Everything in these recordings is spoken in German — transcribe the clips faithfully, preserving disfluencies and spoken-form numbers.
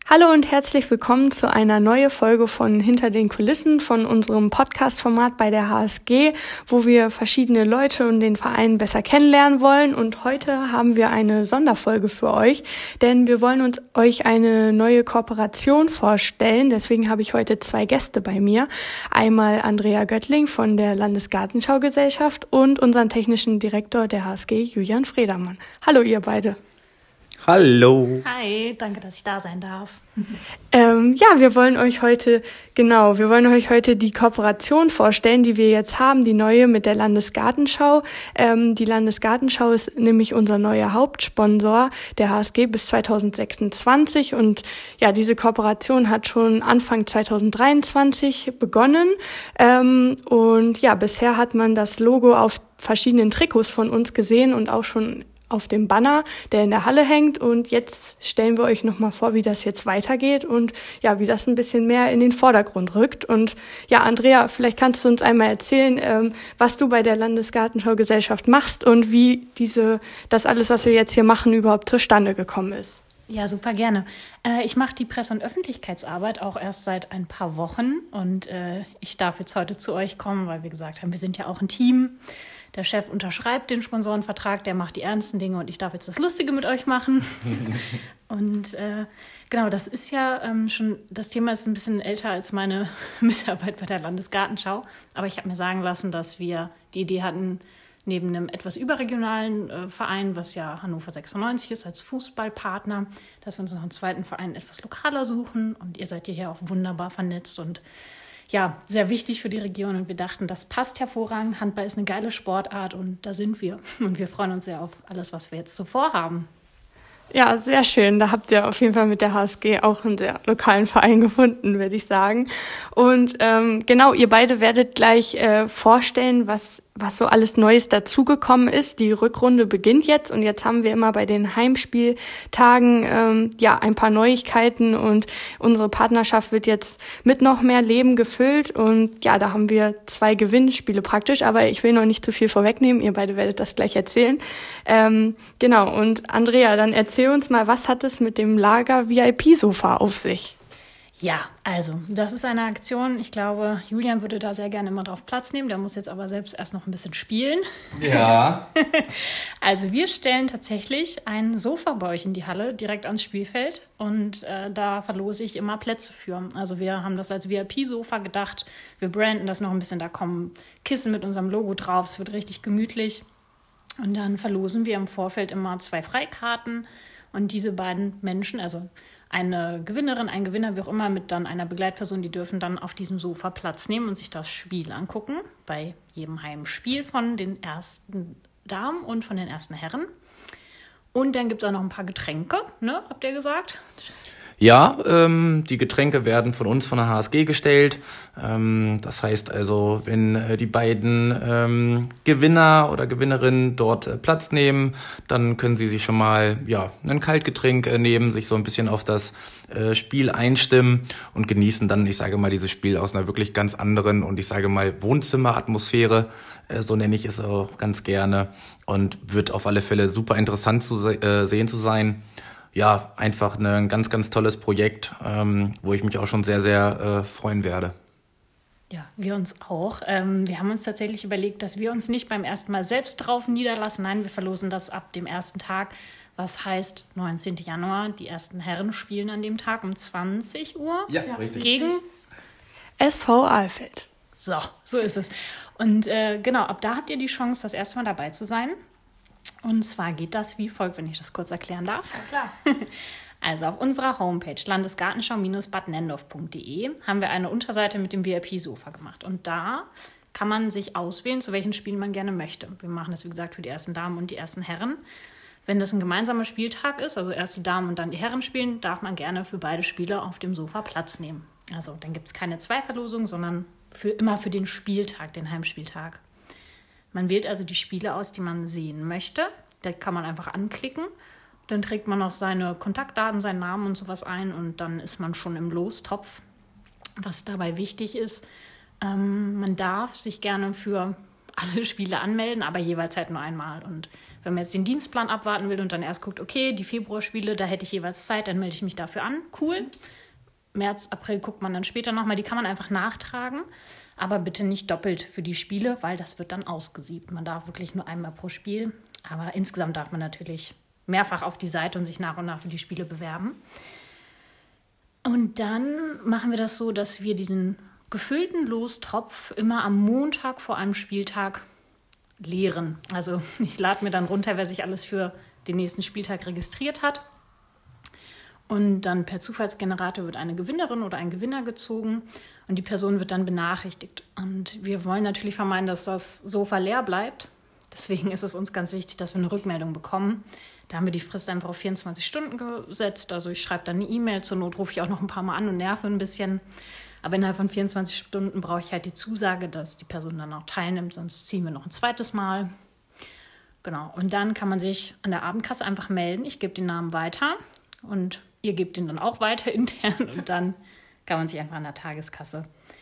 Hallo und herzlich willkommen zu einer neuen Folge von Hinter den Kulissen von unserem Podcast-Format bei der H S G, wo wir verschiedene Leute und den Verein besser kennenlernen wollen. Und heute haben wir eine Sonderfolge für euch, denn wir wollen uns euch eine neue Kooperation vorstellen. Deswegen habe ich heute zwei Gäste bei mir. Einmal Andrea Göttling von der Landesgartenschaugesellschaft und unseren technischen Direktor der H S G, Julian Fredermann. Hallo ihr beide. Hallo. Hi, danke, dass ich da sein darf. Ähm, ja, wir wollen euch heute, genau, wir wollen euch heute die Kooperation vorstellen, die wir jetzt haben, die neue mit der Landesgartenschau. Ähm, die Landesgartenschau ist nämlich unser neuer Hauptsponsor der H S G bis zwanzig sechsundzwanzig und ja, diese Kooperation hat schon Anfang zwanzig dreiundzwanzig begonnen ähm, und ja, bisher hat man das Logo auf verschiedenen Trikots von uns gesehen und auch schon auf dem Banner, der in der Halle hängt. Und jetzt stellen wir euch nochmal vor, wie das jetzt weitergeht und ja, wie das ein bisschen mehr in den Vordergrund rückt. Und ja, Andrea, vielleicht kannst du uns einmal erzählen, ähm, was du bei der Landesgartenschaugesellschaft machst und wie diese, das alles, was wir jetzt hier machen, überhaupt zustande gekommen ist. Ja, super gerne. Äh, ich mache die Presse- und Öffentlichkeitsarbeit auch erst seit ein paar Wochen und äh, ich darf jetzt heute zu euch kommen, weil wir gesagt haben, wir sind ja auch ein Team. Der Chef unterschreibt den Sponsorenvertrag, der macht die ernsten Dinge und ich darf jetzt das Lustige mit euch machen. Und äh, genau, das ist ja ähm, schon, das Thema ist ein bisschen älter als meine Mitarbeit bei der Landesgartenschau. Aber ich habe mir sagen lassen, dass wir die Idee hatten, neben einem etwas überregionalen äh, Verein, was ja Hannover sechsundneunzig ist, als Fußballpartner, dass wir uns noch einen zweiten Verein etwas lokaler suchen. Und ihr seid hierher auch wunderbar vernetzt und ja, sehr wichtig für die Region und wir dachten, das passt hervorragend. Handball ist eine geile Sportart und da sind wir. Und wir freuen uns sehr auf alles, was wir jetzt so vorhaben. Ja, sehr schön. Da habt ihr auf jeden Fall mit der H S G auch einen sehr lokalen Verein gefunden, würde ich sagen. Und ähm, genau, ihr beide werdet gleich äh, vorstellen, was was so alles Neues dazugekommen ist. Die Rückrunde beginnt jetzt und jetzt haben wir immer bei den Heimspieltagen ähm, ja ein paar Neuigkeiten und unsere Partnerschaft wird jetzt mit noch mehr Leben gefüllt und ja, da haben wir zwei Gewinnspiele praktisch, aber ich will noch nicht zu viel vorwegnehmen, ihr beide werdet das gleich erzählen. Ähm, genau, und Andrea, dann erzähl uns mal, was hat es mit dem Lager V I P-Sofa auf sich? Ja, also, das ist eine Aktion. Ich glaube, Julian würde da sehr gerne immer drauf Platz nehmen. Der muss jetzt aber selbst erst noch ein bisschen spielen. Ja. Also, wir stellen tatsächlich ein Sofa bei euch in die Halle, direkt ans Spielfeld. Und äh, da verlose ich immer Plätze für. Also, wir haben das als V I P-Sofa gedacht. Wir branden das noch ein bisschen. Da kommen Kissen mit unserem Logo drauf. Es wird richtig gemütlich. Und dann verlosen wir im Vorfeld immer zwei Freikarten. Und diese beiden Menschen, also eine Gewinnerin, ein Gewinner, wie auch immer, mit dann einer Begleitperson, die dürfen dann auf diesem Sofa Platz nehmen und sich das Spiel angucken. Bei jedem Heimspiel von den ersten Damen und von den ersten Herren. Und dann gibt es auch noch ein paar Getränke, ne? Habt ihr gesagt? Ja, ähm, die Getränke werden von uns von der H S G gestellt. Ähm, das heißt also, wenn äh, die beiden ähm, Gewinner oder Gewinnerinnen dort äh, Platz nehmen, dann können sie sich schon mal ja ein Kaltgetränk äh, nehmen, sich so ein bisschen auf das äh, Spiel einstimmen und genießen dann, ich sage mal, dieses Spiel aus einer wirklich ganz anderen und ich sage mal Wohnzimmeratmosphäre, äh, so nenne ich es auch ganz gerne und wird auf alle Fälle super interessant zu se- äh, sehen zu sein. Ja, einfach ein ganz, ganz tolles Projekt, ähm, wo ich mich auch schon sehr, sehr äh, freuen werde. Ja, wir uns auch. Ähm, wir haben uns tatsächlich überlegt, dass wir uns nicht beim ersten Mal selbst drauf niederlassen. Nein, wir verlosen das ab dem ersten Tag, was heißt neunzehnten Januar. Die ersten Herren spielen an dem Tag um zwanzig Uhr Ja, richtig. gegen S V Alfeld. So, so ist es. Und äh, genau, ab da habt ihr die Chance, das erste Mal dabei zu sein. Und zwar geht das wie folgt, wenn ich das kurz erklären darf. Ja, klar. Also auf unserer Homepage landesgartenschau Bindestrich bad nendorf punkt de haben wir eine Unterseite mit dem V I P-Sofa gemacht. Und da kann man sich auswählen, zu welchen Spielen man gerne möchte. Wir machen das, wie gesagt, für die ersten Damen und die ersten Herren. Wenn das ein gemeinsamer Spieltag ist, also erst die Damen und dann die Herren spielen, darf man gerne für beide Spiele auf dem Sofa Platz nehmen. Also dann gibt es keine Zweiverlosung, sondern für, immer für den Spieltag, den Heimspieltag. Man wählt also die Spiele aus, die man sehen möchte. Da kann man einfach anklicken. Dann trägt man noch seine Kontaktdaten, seinen Namen und sowas ein und dann ist man schon im Lostopf. Was dabei wichtig ist, ähm, man darf sich gerne für alle Spiele anmelden, aber jeweils halt nur einmal. Und wenn man jetzt den Dienstplan abwarten will und dann erst guckt, okay, die Februarspiele, da hätte ich jeweils Zeit, dann melde ich mich dafür an. Cool. März, April guckt man dann später nochmal. Die kann man einfach nachtragen, aber bitte nicht doppelt für die Spiele, weil das wird dann ausgesiebt. Man darf wirklich nur einmal pro Spiel, aber insgesamt darf man natürlich mehrfach auf die Seite und sich nach und nach für die Spiele bewerben. Und dann machen wir das so, dass wir diesen gefüllten Lostopf immer am Montag vor einem Spieltag leeren. Also ich lade mir dann runter, wer sich alles für den nächsten Spieltag registriert hat. Und dann per Zufallsgenerator wird eine Gewinnerin oder ein Gewinner gezogen und die Person wird dann benachrichtigt. Und wir wollen natürlich vermeiden, dass das Sofa leer bleibt. Deswegen ist es uns ganz wichtig, dass wir eine Rückmeldung bekommen. Da haben wir die Frist einfach auf vierundzwanzig Stunden gesetzt. Also ich schreibe dann eine E-Mail, zur Not rufe ich auch noch ein paar Mal an und nerve ein bisschen. Aber innerhalb von vierundzwanzig Stunden brauche ich halt die Zusage, dass die Person dann auch teilnimmt, sonst ziehen wir noch ein zweites Mal. Genau, und dann kann man sich an der Abendkasse einfach melden. Ich gebe den Namen weiter und ihr gebt den dann auch weiter intern und dann kann man sich einfach an der Tageskasse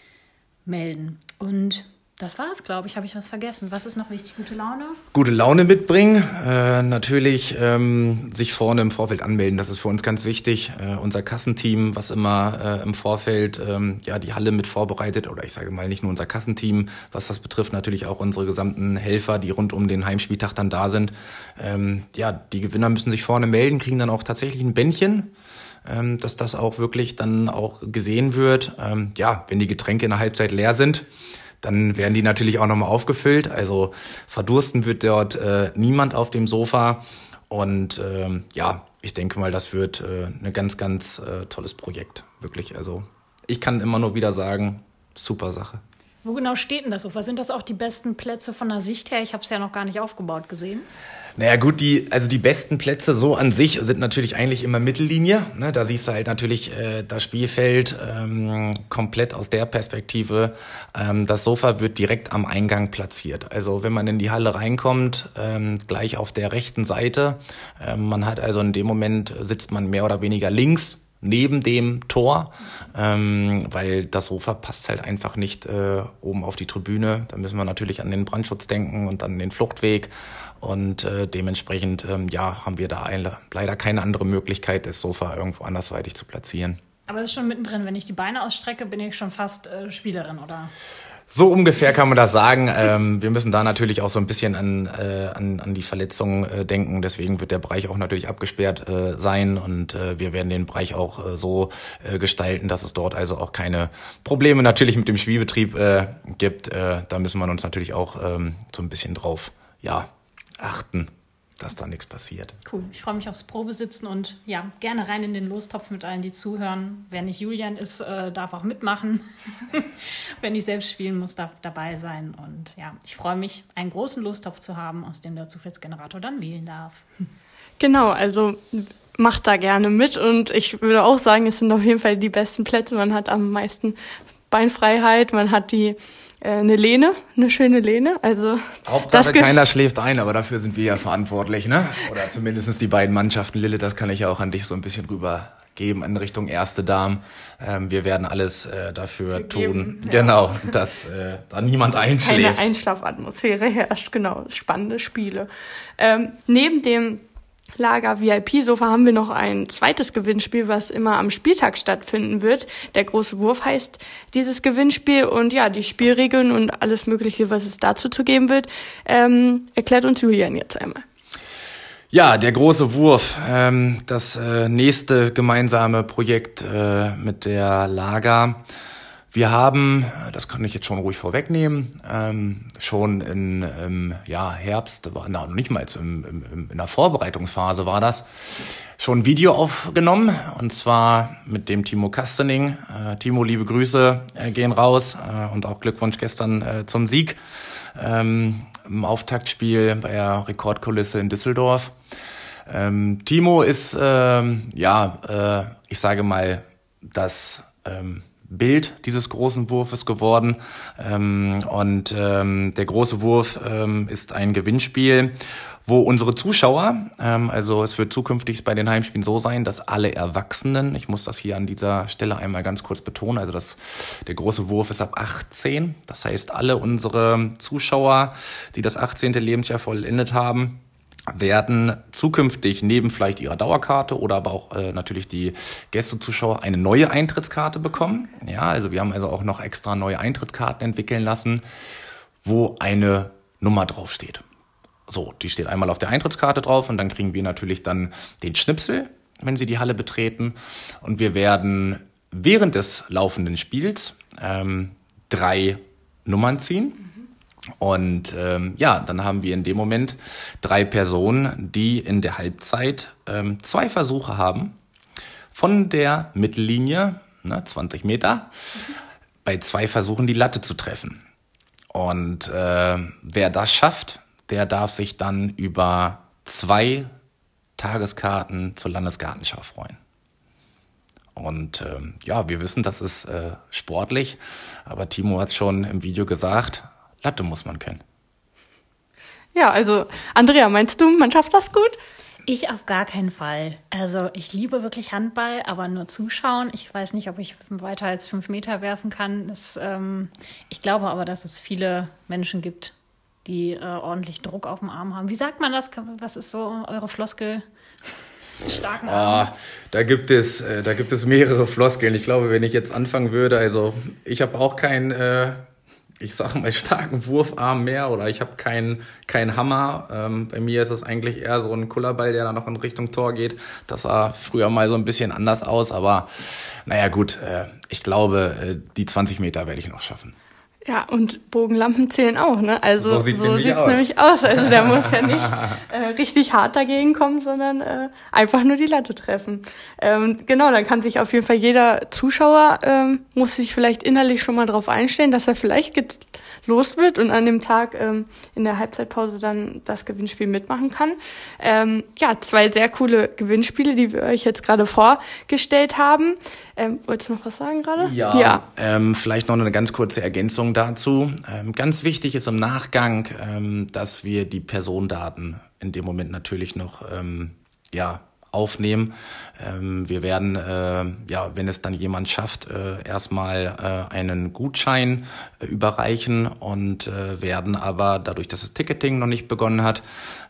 melden. Und das war's, glaube ich. Habe ich was vergessen? Was ist noch wichtig? Gute Laune? Gute Laune mitbringen. Äh, natürlich ähm, sich vorne im Vorfeld anmelden. Das ist für uns ganz wichtig. Äh, unser Kassenteam, was immer äh, im Vorfeld ähm, ja die Halle mit vorbereitet, oder ich sage mal nicht nur unser Kassenteam, was das betrifft, natürlich auch unsere gesamten Helfer, die rund um den Heimspieltag dann da sind. Ähm, ja, die Gewinner müssen sich vorne melden, kriegen dann auch tatsächlich ein Bändchen, ähm, dass das auch wirklich dann auch gesehen wird. Ähm, ja, wenn die Getränke in der Halbzeit leer sind, dann werden die natürlich auch nochmal aufgefüllt. Also verdursten wird dort äh, niemand auf dem Sofa. Und ähm, ja, ich denke mal, das wird äh, ein ganz, ganz äh, tolles Projekt. Wirklich. Also ich kann immer nur wieder sagen, super Sache. Wo genau steht denn das Sofa? Sind das auch die besten Plätze von der Sicht her? Ich habe es ja noch gar nicht aufgebaut gesehen. Naja gut, die also die besten Plätze so an sich sind natürlich eigentlich immer Mittellinie. Ne? Da siehst du halt natürlich äh, das Spielfeld ähm, komplett aus der Perspektive. Ähm, das Sofa wird direkt am Eingang platziert. Also wenn man in die Halle reinkommt, ähm, gleich auf der rechten Seite. Ähm, man hat also in dem Moment, sitzt man mehr oder weniger links neben dem Tor, ähm, weil das Sofa passt halt einfach nicht äh, oben auf die Tribüne. Da müssen wir natürlich an den Brandschutz denken und an den Fluchtweg. Und äh, dementsprechend ähm, ja, haben wir da eine, leider keine andere Möglichkeit, das Sofa irgendwo andersweitig zu platzieren. Aber das ist schon mittendrin. Wenn ich die Beine ausstrecke, bin ich schon fast äh, Spielerin, oder? So ungefähr kann man das sagen. Ähm, wir müssen da natürlich auch so ein bisschen an, äh, an, an die Verletzungen äh, denken. Deswegen wird der Bereich auch natürlich abgesperrt äh, sein. Und äh, wir werden den Bereich auch äh, so äh, gestalten, dass es dort also auch keine Probleme natürlich mit dem Spielbetrieb äh, gibt. Äh, da müssen wir uns natürlich auch ähm, so ein bisschen drauf ja, achten, dass da nichts passiert. Cool, ich freue mich aufs Probesitzen und ja, gerne rein in den Lostopf mit allen, die zuhören. Wer nicht Julian ist, äh, darf auch mitmachen. Wenn ich selbst spielen muss, darf dabei sein. Und ja, ich freue mich, einen großen Lostopf zu haben, aus dem der Zufallsgenerator dann wählen darf. Genau, also macht da gerne mit und ich würde auch sagen, es sind auf jeden Fall die besten Plätze. Man hat am meisten Beinfreiheit, man hat die eine Lehne, eine schöne Lehne. Also Hauptsache keiner schläft ein, aber dafür sind wir ja verantwortlich, ne? Oder zumindest die beiden Mannschaften. Lille, das kann ich ja auch an dich so ein bisschen rübergeben in Richtung erste Damen. Ähm, wir werden alles äh, dafür Für tun, geben, ja. Genau, dass äh, da niemand einschläft. Keine Einschlafatmosphäre herrscht, genau. Spannende Spiele. Ähm, neben dem Lager V I P-Sofa haben wir noch ein zweites Gewinnspiel, was immer am Spieltag stattfinden wird. Der große Wurf heißt dieses Gewinnspiel und ja, die Spielregeln und alles Mögliche, was es dazu zu geben wird, ähm, erklärt uns Julian jetzt einmal. Ja, der große Wurf, ähm, das äh, nächste gemeinsame Projekt äh, mit der Lager. Wir haben, das kann ich jetzt schon ruhig vorwegnehmen, ähm, schon in ähm, ja, Herbst, war, na, nicht mal jetzt im, im, in der Vorbereitungsphase war das, schon ein Video aufgenommen und zwar mit dem Timo Kastening. Äh, Timo, liebe Grüße äh, gehen raus äh, und auch Glückwunsch gestern äh, zum Sieg ähm, im Auftaktspiel bei der Rekordkulisse in Düsseldorf. Ähm, Timo ist, ähm, ja, äh, ich sage mal, das ähm, Bild dieses großen Wurfes geworden. Ähm, und ähm, der große Wurf ähm, ist ein Gewinnspiel, wo unsere Zuschauer, ähm, also es wird zukünftig bei den Heimspielen so sein, dass alle Erwachsenen, ich muss das hier an dieser Stelle einmal ganz kurz betonen, also das, der große Wurf ist ab achtzehn. Das heißt, alle unsere Zuschauer, die das achtzehnte Lebensjahr vollendet haben, werden zukünftig neben vielleicht ihrer Dauerkarte oder aber auch äh, natürlich die Gästezuschauer eine neue Eintrittskarte bekommen. Ja, also wir haben also auch noch extra neue Eintrittskarten entwickeln lassen, wo eine Nummer draufsteht. So, die steht einmal auf der Eintrittskarte drauf und dann kriegen wir natürlich dann den Schnipsel, wenn Sie die Halle betreten. Und wir werden während des laufenden Spiels ähm, drei Nummern ziehen. Und ähm, ja, dann haben wir in dem Moment drei Personen, die in der Halbzeit ähm, zwei Versuche haben, von der Mittellinie, ne, zwanzig Meter, bei zwei Versuchen die Latte zu treffen. Und äh, wer das schafft, der darf sich dann über zwei Tageskarten zur Landesgartenschau freuen. Und ähm, ja, wir wissen, das ist äh, sportlich, aber Timo hat es schon im Video gesagt, Latte muss man kennen. Ja, also Andrea, meinst du, man schafft das gut? Ich auf gar keinen Fall. Also ich liebe wirklich Handball, aber nur zuschauen. Ich weiß nicht, ob ich weiter als fünf Meter werfen kann. Das, ähm, ich glaube aber, dass es viele Menschen gibt, die äh, ordentlich Druck auf dem Arm haben. Wie sagt man das? Was ist so eure Floskel? Starken Arm. Ah, da gibt es, äh, da gibt es mehrere Floskeln. Ich glaube, wenn ich jetzt anfangen würde, also ich habe auch keinen, äh, ich sage mal, starken Wurfarm mehr oder ich habe keinen keinen Hammer. Ähm, bei mir ist es eigentlich eher so ein Kullerball, der dann noch in Richtung Tor geht. Das sah früher mal so ein bisschen anders aus, aber naja gut, äh, ich glaube, äh, die zwanzig Meter werde ich noch schaffen. Ja, und Bogenlampen zählen auch, ne? Also so sieht's, so nämlich, sieht's aus. nämlich aus. Also der muss ja nicht äh, richtig hart dagegen kommen, sondern äh, einfach nur die Latte treffen. Ähm, genau, dann kann sich auf jeden Fall jeder Zuschauer, ähm, muss sich vielleicht innerlich schon mal drauf einstellen, dass er vielleicht gelost wird und an dem Tag ähm, in der Halbzeitpause dann das Gewinnspiel mitmachen kann. Ähm, ja, zwei sehr coole Gewinnspiele, die wir euch jetzt gerade vorgestellt haben. Ähm, wolltest du noch was sagen gerade? Ja, ja. Ähm, vielleicht noch eine ganz kurze Ergänzung dazu. Ähm, ganz wichtig ist im Nachgang, ähm, dass wir die Personendaten in dem Moment natürlich noch ähm, ja, aufnehmen. Ähm, wir werden, äh, ja, wenn es dann jemand schafft, äh, erstmal äh, einen Gutschein äh, überreichen und äh, werden aber, dadurch, dass das Ticketing noch nicht begonnen hat,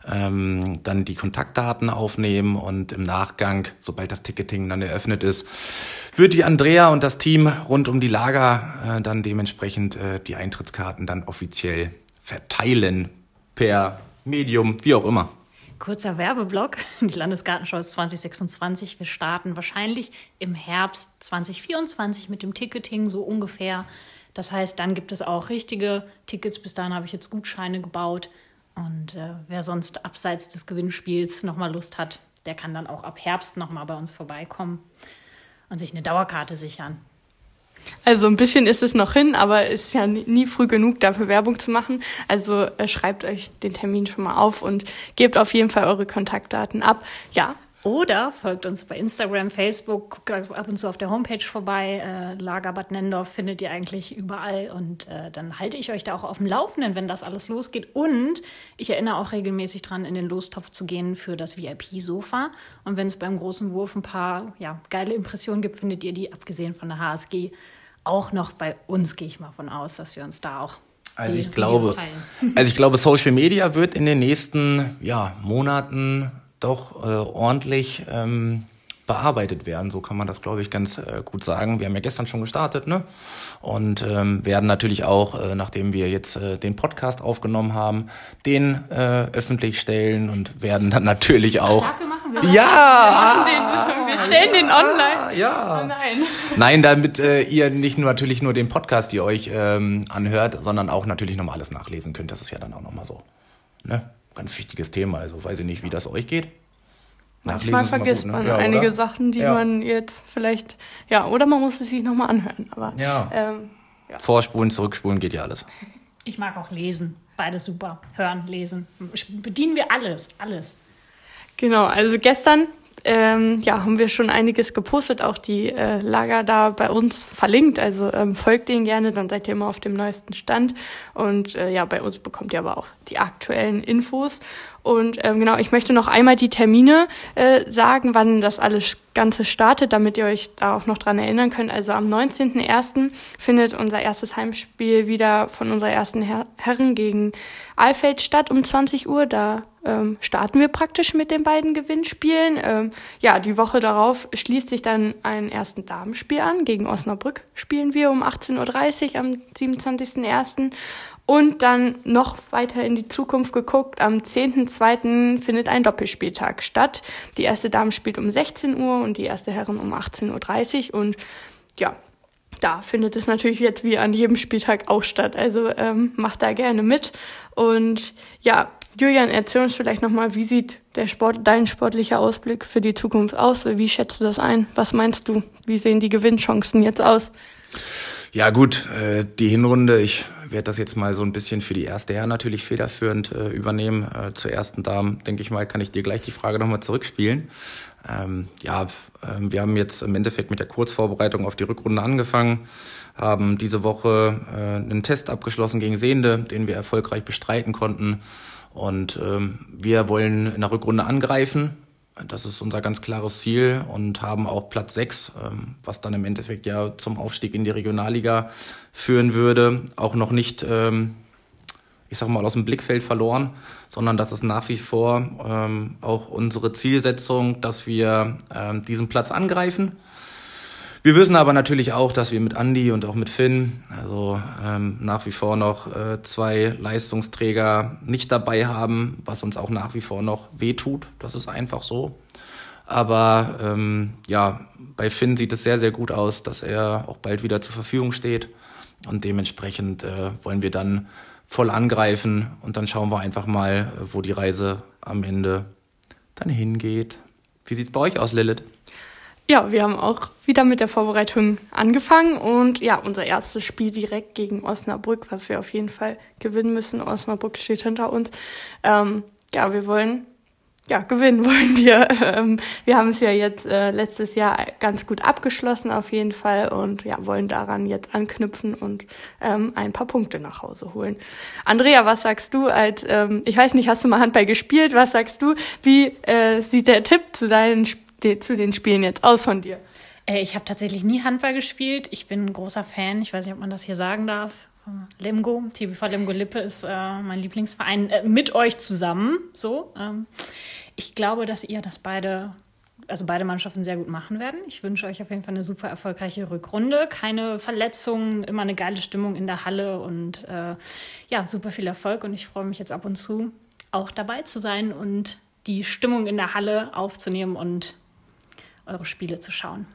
ähm, dann die Kontaktdaten aufnehmen und im Nachgang, sobald das Ticketing dann eröffnet ist, wird die Andrea und das Team rund um die Lager äh, dann dementsprechend äh, die Eintrittskarten dann offiziell verteilen per Medium, wie auch immer. Kurzer Werbeblock. Die Landesgartenschau ist zwanzig sechsundzwanzig. Wir starten wahrscheinlich im Herbst zwanzig vierundzwanzig mit dem Ticketing, so ungefähr. Das heißt, dann gibt es auch richtige Tickets. Bis dahin habe ich jetzt Gutscheine gebaut. Und äh, wer sonst abseits des Gewinnspiels nochmal Lust hat, der kann dann auch ab Herbst nochmal bei uns vorbeikommen und sich eine Dauerkarte sichern. Also ein bisschen ist es noch hin, aber es ist ja nie früh genug, dafür Werbung zu machen. Also äh, schreibt euch den Termin schon mal auf und gebt auf jeden Fall eure Kontaktdaten ab. Ja. Oder folgt uns bei Instagram, Facebook, guckt ab und zu auf der Homepage vorbei. Äh, Lager Bad Nenndorf findet ihr eigentlich überall. Und äh, dann halte ich euch da auch auf dem Laufenden, wenn das alles losgeht. Und ich erinnere auch regelmäßig dran, in den Lostopf zu gehen für das V I P-Sofa. Und wenn es beim großen Wurf ein paar ja, geile Impressionen gibt, findet ihr die, abgesehen von der H S G, auch noch bei uns, gehe ich mal von aus, dass wir uns da auch also ich glaube, also ich glaube, Social Media wird in den nächsten ja, Monaten doch äh, ordentlich ähm, bearbeitet werden. So kann man das, glaube ich, ganz äh, gut sagen. Wir haben ja gestern schon gestartet, ne? Und ähm, werden natürlich auch, äh, nachdem wir jetzt äh, den Podcast aufgenommen haben, den äh, öffentlich stellen und werden dann natürlich auch... Dafür machen wir das. Ja! Wir, den, wir stellen den online. Ja. Oh nein. Nein, damit äh, ihr nicht nur natürlich nur den Podcast, ihr euch ähm, anhört, sondern auch natürlich nochmal alles nachlesen könnt. Das ist ja dann auch nochmal so, ne? Ganz wichtiges Thema. Also weiß ich nicht, wie das euch geht. Manchmal vergisst gut, ne? man ja, einige oder? Sachen, die ja. man jetzt vielleicht, ja, oder man muss es sich nochmal anhören. Aber ja. Ähm, ja. Vorspulen, zurückspulen geht ja alles. Ich mag auch lesen. Beides super. Hören, lesen. Bedienen wir alles. Alles. Genau, also gestern ähm, ja, haben wir schon einiges gepostet, auch die äh, Lager da bei uns verlinkt. Also ähm, folgt denen gerne, dann seid ihr immer auf dem neuesten Stand. Und äh, ja, bei uns bekommt ihr aber auch die aktuellen Infos. Und ähm, genau, ich möchte noch einmal die Termine äh, sagen, wann das alles Ganze startet, damit ihr euch da auch noch dran erinnern könnt. Also am neunzehnten ersten findet unser erstes Heimspiel wieder von unserer ersten Her- Herren gegen Alfeld statt um zwanzig Uhr. Da ähm, starten wir praktisch mit den beiden Gewinnspielen. Ähm, ja, die Woche darauf schließt sich dann ein ersten Damenspiel an. Gegen Osnabrück spielen wir um achtzehn Uhr dreißig am siebenundzwanzigsten ersten Und dann noch weiter in die Zukunft geguckt, am zehnten zweiten findet ein Doppelspieltag statt. Die erste Dame spielt um sechzehn Uhr und die erste Herren um achtzehn Uhr dreißig. Und ja, da findet es natürlich jetzt wie an jedem Spieltag auch statt. Also ähm, macht da gerne mit. Und ja, Julian, erzähl uns vielleicht nochmal, wie sieht der Sport, dein sportlicher Ausblick für die Zukunft aus? Wie schätzt du das ein? Was meinst du? Wie sehen die Gewinnchancen jetzt aus? Ja gut, äh, die Hinrunde, ich werde das jetzt mal so ein bisschen für die erste Herren natürlich federführend äh, übernehmen. Äh, zur ersten Dame, denke ich mal, kann ich dir gleich die Frage nochmal zurückspielen. Ähm, ja, äh, wir haben jetzt im Endeffekt mit der Kurzvorbereitung auf die Rückrunde angefangen, haben diese Woche äh, einen Test abgeschlossen gegen Sehende, den wir erfolgreich bestreiten konnten. Und ähm, wir wollen in der Rückrunde angreifen. Das ist unser ganz klares Ziel und haben auch Platz sechs, ähm, was dann im Endeffekt ja zum Aufstieg in die Regionalliga führen würde, auch noch nicht, ähm, ich sag mal, aus dem Blickfeld verloren, sondern das ist nach wie vor ähm, auch unsere Zielsetzung, dass wir ähm, diesen Platz angreifen. Wir wissen aber natürlich auch, dass wir mit Andi und auch mit Finn, also ähm, nach wie vor noch äh, zwei Leistungsträger nicht dabei haben, was uns auch nach wie vor noch wehtut. Das ist einfach so. Aber ähm, ja, bei Finn sieht es sehr, sehr gut aus, dass er auch bald wieder zur Verfügung steht. Und dementsprechend äh, wollen wir dann voll angreifen und dann schauen wir einfach mal, wo die Reise am Ende dann hingeht. Wie sieht's bei euch aus, Lilith? Ja, wir haben auch wieder mit der Vorbereitung angefangen und ja, unser erstes Spiel direkt gegen Osnabrück, was wir auf jeden Fall gewinnen müssen. Osnabrück steht hinter uns. Ähm, ja, wir wollen, ja, gewinnen wollen wir. Ähm, wir haben es ja jetzt äh, letztes Jahr ganz gut abgeschlossen auf jeden Fall und ja, wollen daran jetzt anknüpfen und ähm, ein paar Punkte nach Hause holen. Andrea, was sagst du als, ähm, ich weiß nicht, hast du mal Handball gespielt? Was sagst du? Wie äh, sieht der Tipp zu deinen Spielen zu den Spielen jetzt aus von dir? Äh, ich habe tatsächlich nie Handball gespielt. Ich bin ein großer Fan, ich weiß nicht, ob man das hier sagen darf, von Lemgo. T B V Lemgo-Lippe ist äh, mein Lieblingsverein, äh, mit euch zusammen. So, ähm, ich glaube, dass ihr das beide, also beide Mannschaften sehr gut machen werden. Ich wünsche euch auf jeden Fall eine super erfolgreiche Rückrunde. Keine Verletzungen, immer eine geile Stimmung in der Halle und äh, ja, super viel Erfolg. Und ich freue mich jetzt ab und zu auch dabei zu sein und die Stimmung in der Halle aufzunehmen und eure Spiele zu schauen.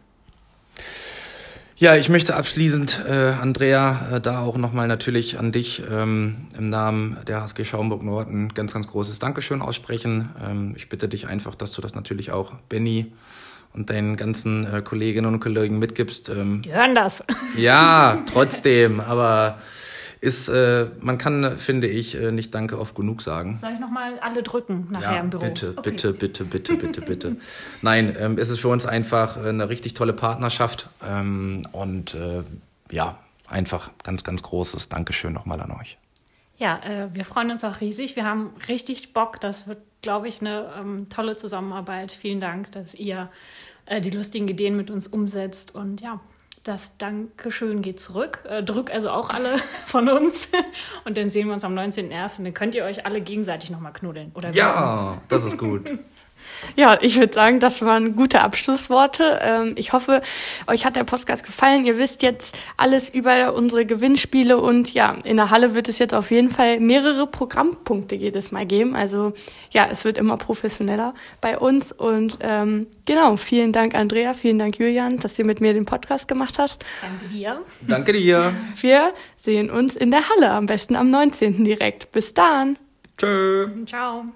Ja, ich möchte abschließend, äh, Andrea, äh, da auch nochmal natürlich an dich ähm, im Namen der H S G Schaumburg-Nord ein ganz, ganz großes Dankeschön aussprechen. Ähm, ich bitte dich einfach, dass du das natürlich auch Benni und deinen ganzen äh, Kolleginnen und Kollegen mitgibst. Ähm, Die hören das. Ja, trotzdem, aber ist, äh, man kann, finde ich, äh, nicht Danke oft genug sagen. Soll ich nochmal alle drücken nachher ja, im Büro? bitte, okay. bitte, bitte, bitte, bitte, bitte. Nein, ähm, es ist für uns einfach eine richtig tolle Partnerschaft ähm, und äh, ja, einfach ganz, ganz großes Dankeschön nochmal an euch. Ja, äh, wir freuen uns auch riesig. Wir haben richtig Bock. Das wird, glaube ich, eine ähm, tolle Zusammenarbeit. Vielen Dank, dass ihr äh, die lustigen Ideen mit uns umsetzt und ja, das Dankeschön geht zurück. Äh, drück also auch alle von uns. Und dann sehen wir uns am neunzehnten ersten Dann könnt ihr euch alle gegenseitig nochmal knuddeln. Oder ja, das ist gut. Ja, ich würde sagen, das waren gute Abschlussworte. Ähm, ich hoffe, euch hat der Podcast gefallen. Ihr wisst jetzt alles über unsere Gewinnspiele und ja, in der Halle wird es jetzt auf jeden Fall mehrere Programmpunkte jedes Mal geben. Also ja, es wird immer professioneller bei uns und ähm, genau, vielen Dank Andrea, vielen Dank Julian, dass ihr mit mir den Podcast gemacht habt. Danke dir. Danke dir. Wir sehen uns in der Halle, am besten am neunzehnten direkt. Bis dann. Tschö. Ciao.